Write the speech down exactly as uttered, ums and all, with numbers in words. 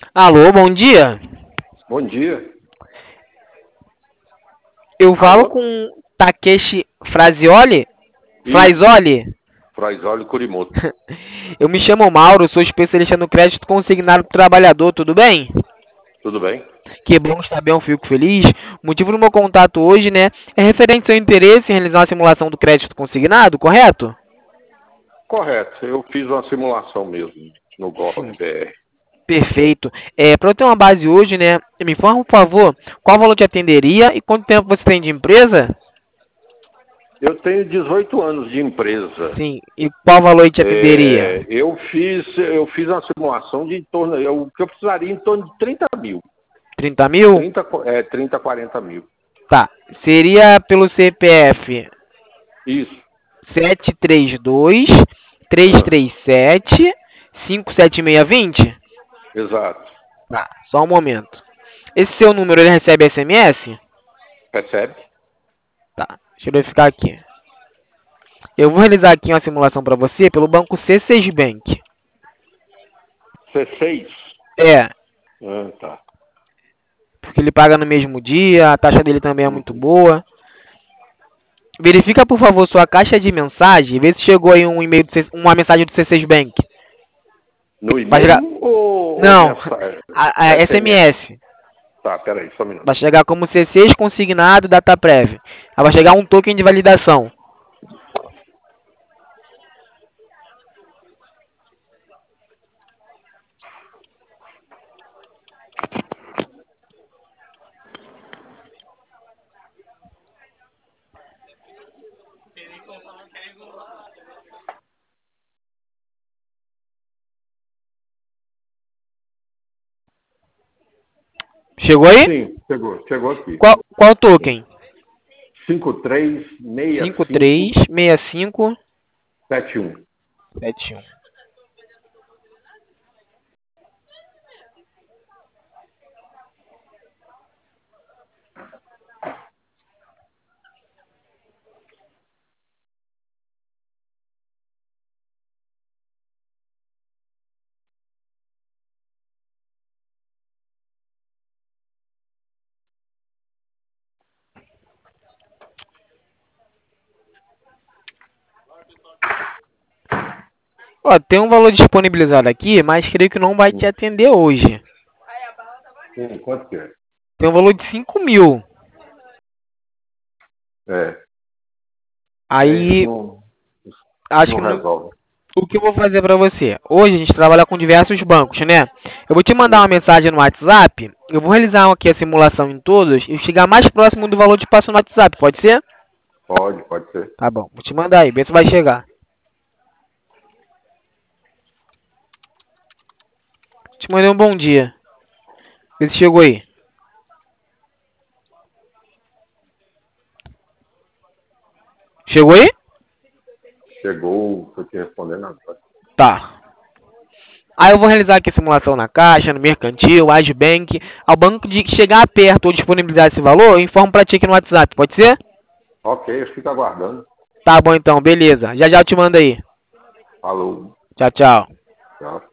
Alô, bom dia. Bom dia. Eu falo Alô? com Takeshi Frazioli? Isso, Frazioli? Fraisólio Curimoto. Eu me chamo Mauro, sou especialista no crédito consignado pro trabalhador, tudo bem? Tudo bem? Que bom, está bem, eu fico feliz. O motivo do meu contato hoje, né, é referente ao seu interesse em realizar uma simulação do crédito consignado, correto? Correto. Eu fiz uma simulação mesmo no Golf Sim. B R. Perfeito. É, para eu ter uma base hoje, né, me informa, por favor, qual valor te atenderia e quanto tempo você tem de empresa? Eu tenho dezoito anos de empresa. Sim. E qual valor te atenderia? É, eu fiz eu fiz uma simulação de em torno, eu, que eu precisaria em torno de trinta mil. trinta mil? trinta, é, trinta, quarenta mil. Tá. Seria pelo C P F Isso. sete três dois, três Ah, três sete, cinco sete seis dois? exato. Tá, só um momento. Esse seu número, ele recebe S M S? Percebe? Tá, deixa eu verificar aqui. Eu vou realizar aqui uma simulação para você pelo banco C seis Bank. C seis? É, Ah, tá. porque ele paga no mesmo dia, a taxa dele também é muito Uhum. boa. Verifica, por favor, sua caixa de mensagem, vê se chegou aí um e-mail, do C- uma mensagem do C seis Bank. No Vai chegar... e-mail ou, ou Não, mensagem? a, a S M S? S M S. Tá, peraí, só um minuto. Vai chegar como C seis consignado data prévia. Aí vai chegar um token de validação. Chegou aí? Sim, chegou, chegou aqui. Qual, qual token? cinco três seis cinco três cinco seis cinco sete um. sete um. Ó, tem um valor disponibilizado aqui, mas creio que não vai te atender hoje. Sim, quanto que é? Tem um valor de cinco mil. É, é, isso Aí, não, isso acho não que não... resolve. O que eu vou fazer pra você? Hoje a gente trabalha com diversos bancos, né? Eu vou te mandar uma Sim, mensagem no WhatsApp. Eu vou realizar aqui a simulação em todos e chegar mais próximo do valor eu te passo no WhatsApp, pode ser? pode, pode ser. Tá bom, vou te mandar aí, vê se vai chegar. Te mandei um bom dia. Vê se chegou aí. Chegou aí? Chegou, tô te respondendo agora. Tá. Aí eu vou realizar aqui a simulação na Caixa, no Mercantil, Agibank. Ao banco de chegar perto ou disponibilizar esse valor, eu informo pra ti aqui no WhatsApp, pode ser? Ok, eu fico aguardando. Tá bom então, beleza. Já já eu te mando aí. Falou. Tchau, tchau. Tchau.